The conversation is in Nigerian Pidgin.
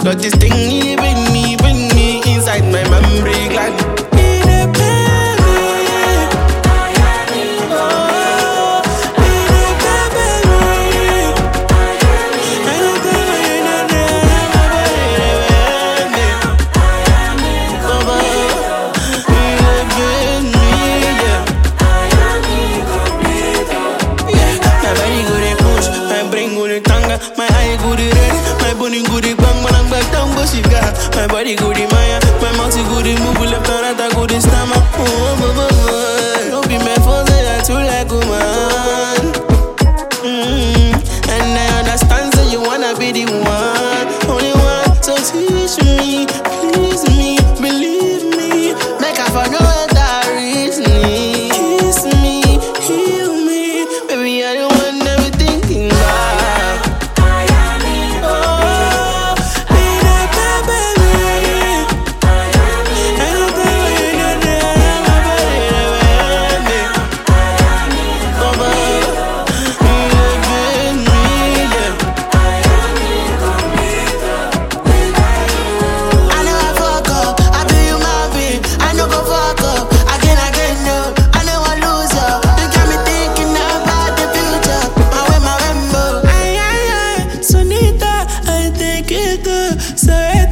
Got this thing, it bring me inside my memory gland. My eye good red, my body good bang, man, back down, but she got my body good Maya, my mouth good move, left and right, I good stammer. Don't be my fault, I too like a man. And I understand that you wanna be the one, only one. So teach me, please me, believe me, make up for no other reason. Kiss me, heal me, baby, I don't want everything back. Say